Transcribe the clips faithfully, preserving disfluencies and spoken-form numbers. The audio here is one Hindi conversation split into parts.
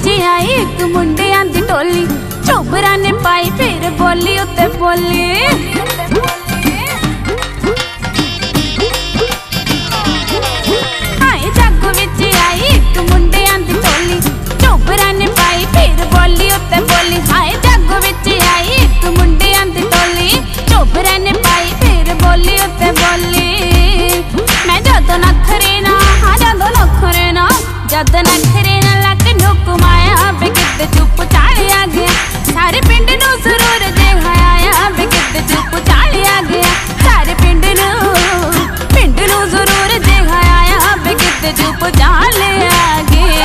विच आई एक मुंडियां दी टोली, चोबरा ने पाई फिर बोली उत्ते बोली। हाय जग विच आई एक मुंडियां दी टोली, चोबरा ने पाई फिर बोली उत्ते बोली। हाय जग विच आई एक मुंडियां दी टोली, चोबरा ने पाई फिर बोली उत्ते बोली। मैं जदों नखरे ना हाँ जदों नखरे ना जद नखरे ना लक नुक माया बे किते चुप चालिया गया, सारे पिंड नू जरूर दिखाया बे किते चुप चालिया गया, सारे पिंड नू पिंड नू जरूर दिखाया बे किते चुप चालिया गया।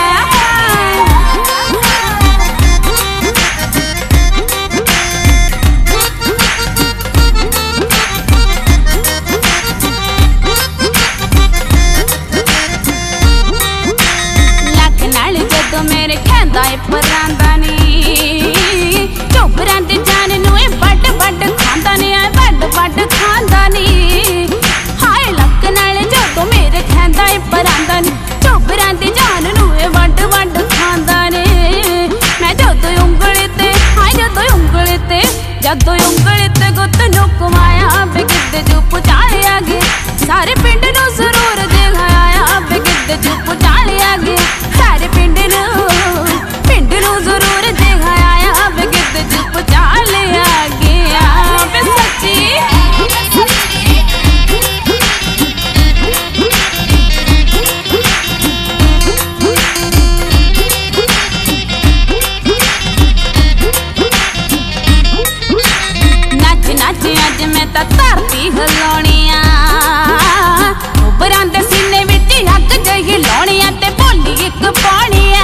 मेरे खेंदा परांदा नी चोबरा दी जान नू बड बड खांदा नी बड बड खांदा नी। हाय लक नाल जदों मेरे खेंदा परांदा नी चोबरा दी जान नू बड बड खांदा नी। मैं जदों उंगली ते हाय जदों उंगली ते जदों उंगली ते गुत्त नू घुमाया बे किते चुप चालिया गया, सारे पिंड नू जरूर दिखाया बे किते चुप चालिया गया, सारे पिंड नू पिंड नू जरूर दिखाया बे किते चुप चालिया गया। बे सच्ची नच नच अज मैं तां धरती हिलाउणियां, चोबरां दे सीने विच अग जही लाउणियां ते भोली इक पाउणियां।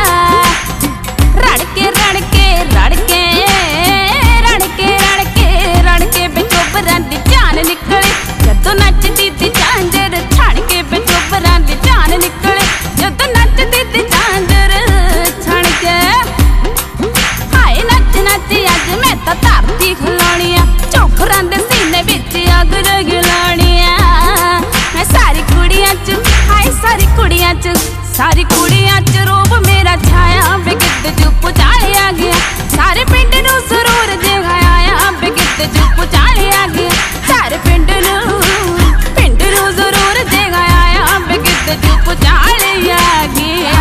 रड़के रड़के रड़के रड़के रड़के रड़के बे चोबरां दी जान निकले जदों नचदी दी झांजर छणके बे चोबरां दी जान निकले जदों नचदी दी झांजर छणके। हाय नच नच अज मैं तां धरती हिलाउणियां, चोबरां दे सीने विच अग जही लाउणियां। मैं सारी कुड़ियां च हाय सारी कुड़ियां च सारी कुड़ियां च रूप मेरा छाया बे किते चुप चालिया गया, सारे पिंड नू जरूर दिखाया बे किते चुप चालिया गया, सारे पिंड नू पिंड नू जरूर दिखाया बे किते चुप चालिया गया।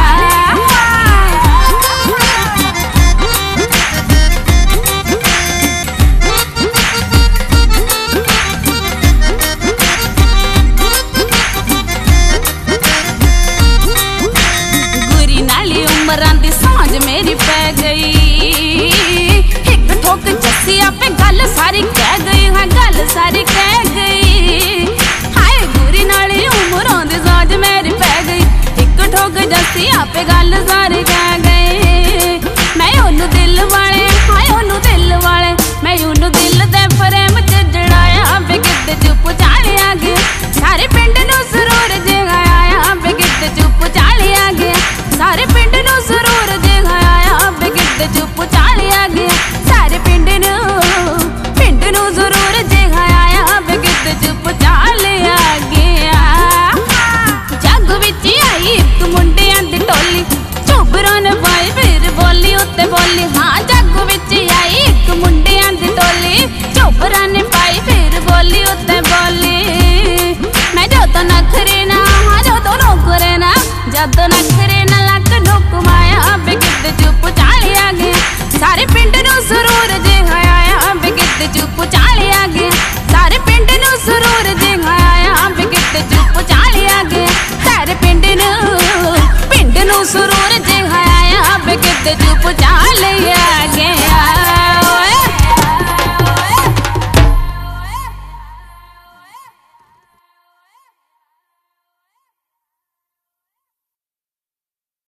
उमरां दी सांझ मेरी पै गई, एक ठोक जस्सी आपे गल सारी कह गई, हाँ गल सारी कह गई। हाय गुरी नाली उमरां दी सांझ मेरी पै गई, एक ठोक जस्सी आपे गल सारी कह गई। मैं ओनू दिल वाले हाय ओनू दिल वाले मैं ओनू दिल दे फ्रेम च जड़ाया बे किते चुप चालिया गया, सारे पिंड नू जरूर दिखाया बे किते चुप चालिया गया, सारे पिंड नू जरूर दिखाया बे किते चुप चालिया गया, सारे पिंड नू पिंड नू जरूर दिखाया बे किते चुप चालिया गया। जग विच आई एक मुंडियां दी टोली, चोबरा ने पाई फिर बोली उत्ते बोली। हाँ जग विच आई एक मुंडियां दी टोली, चोबरा ने पाई फिर बोली उत्ते बोली। मैं जदों नखरे ना हाँ जदों नखरे ना जदों नखरे ना लक नुक माया बे किते चुप चालिया गया, सारे पिंड नू जरूर दिखाया बे किते चुप चालिया गया, सारे पिंड नू जरूर दिखाया बे किते चुप चालिया गया, सारे पिंड नू पिंड नू जरूर दिखाया बे किते चुप चालिया।